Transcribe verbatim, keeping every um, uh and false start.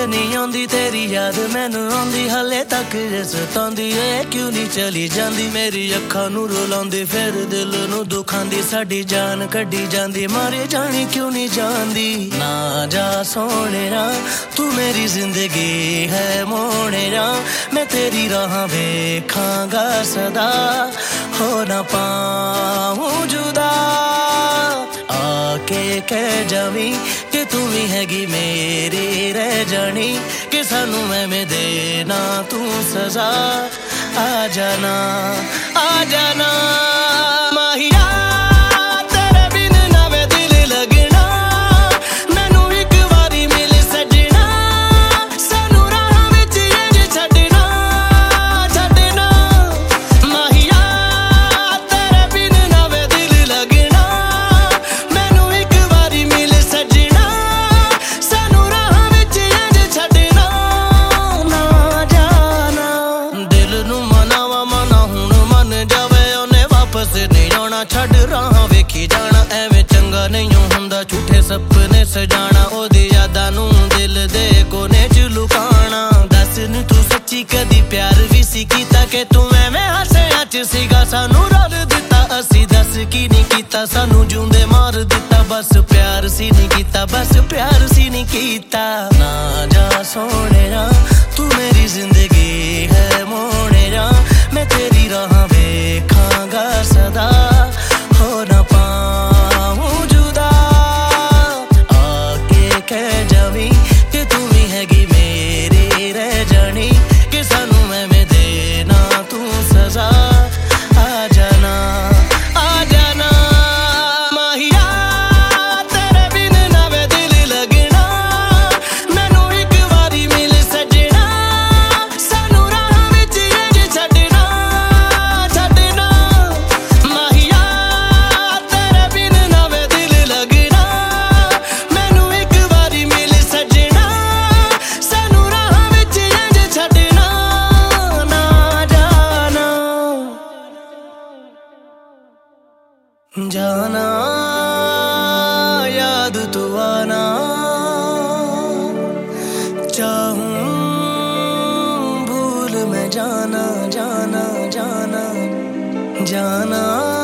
नहीं आंदी तेरी याद मैनू आंदी हले तक सतांदी ए क्यों नहीं चली जांदी मेरी अखां नू रुलांदी फिर दिल नू दुखांदी साडी जान कड्डी जांदी मारे जानी क्यों नहीं जांदी ना जा सोहणिया तू मेरी जिंदगी है मोहणिया मैं तेरी राह वेखांगा सदा हो ना पाऊं जुदा आके कह जावी कि तू ही हैगी मेरी रह जानी कि सानू मैं देना तू सजा आ जाना आ जाना माहिया तेरे बिन ना वे दिल लगना मैनू एक बारी मिल सजना सानू राह विच इंज छड्डना छड्डना माहिया तेरे बिन ना वे दिल लगना मैनू एक बारी मिल सजना सानू राह विच इंज छड्डना ना जाना दिल नू मनावा मना हुण मन जावे ओने वापस नहीं आना छड्ड राह वेखी जाना एवें चंगा नहीं हुंदा झूठे सपने सजाना ओदी यादां नू दिल दे कोने च लुकाना दस नी तू सच्ची कदी प्यार भी सी कीता कि तू एवें हसिया च सीगा सानू रल दिता असी दस की नहीं कीता सानू जूंदे मार दिता बस प्यार सी नहीं कीता बस प्यार सी नहीं कीता ना जा सोहणिया तू मेरी जिंदगी है मोहणिया मैं तेरी राह वेखांगा सदा हो ना पाऊं जुदा आके कह जावी कि तू ही हैगी मेरी रह जानी कि सानू मैं देना तू सजा आ जाना आ जाना माहिया तेरे बिन ना वे दिल लगना मैनू एक बारी मिल सजना सानू राह विच इंज छड्डना छड्डना माहिया तेरे बिन ना वे दिल लगना मैनू एक बारी मिल सजना सानू राह विच इंज छड्डना ना जाना जाना याद तू आना चाहूं भूल मैं जाना जाना जाना जाना